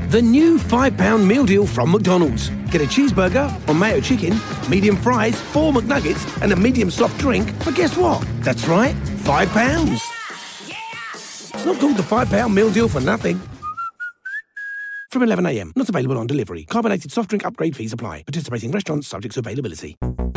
The new £5 meal deal from McDonald's. Get a cheeseburger or mayo chicken, medium fries, 4 McNuggets, and a medium soft drink for guess what? That's right, £5. It's not called the £5 meal deal for nothing. From 11 a.m. Not available on delivery. Carbonated soft drink upgrade fees apply. Participating restaurants subject to availability.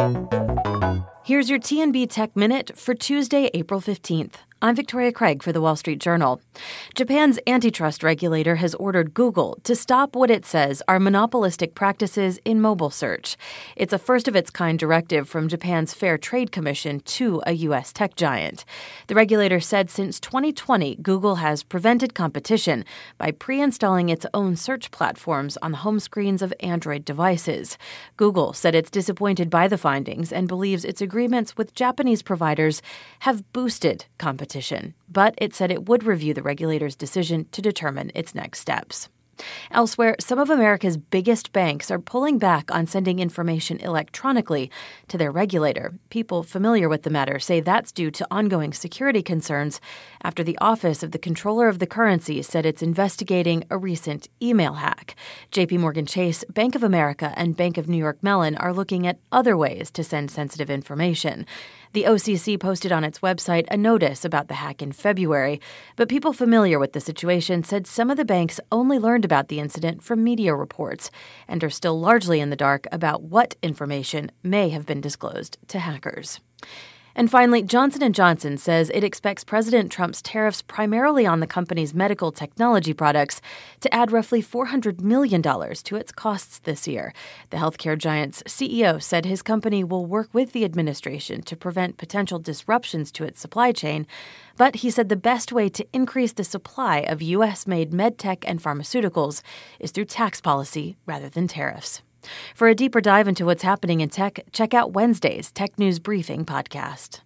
Here's your TNB Tech Minute for Tuesday, April 15th. I'm Victoria Craig for The Wall Street Journal. Japan's antitrust regulator has ordered Google to stop what it says are monopolistic practices in mobile search. It's a first-of-its-kind directive from Japan's Fair Trade Commission to a U.S. tech giant. The regulator said since 2020, Google has prevented competition by pre-installing its own search platforms on the home screens of Android devices. Google said it's disappointed by the findings and believes its agreements with Japanese providers have boosted competition. But it said it would review the regulator's decision to determine its next steps. Elsewhere, some of America's biggest banks are pulling back on sending information electronically to their regulator. People familiar with the matter say that's due to ongoing security concerns after the Office of the Comptroller of the Currency said it's investigating a recent email hack. J.P. Morgan Chase, Bank of America, and Bank of New York Mellon are looking at other ways to send sensitive information. The OCC posted on its website a notice about the hack in February, but people familiar with the situation said some of the banks only learned about the incident from media reports and are still largely in the dark about what information may have been disclosed to hackers. And finally, Johnson & Johnson says it expects President Trump's tariffs primarily on the company's medical technology products to add roughly $400 million to its costs this year. The healthcare giant's CEO said his company will work with the administration to prevent potential disruptions to its supply chain, but he said the best way to increase the supply of U.S.-made medtech and pharmaceuticals is through tax policy rather than tariffs. For a deeper dive into what's happening in tech, check out Wednesday's Tech News Briefing podcast.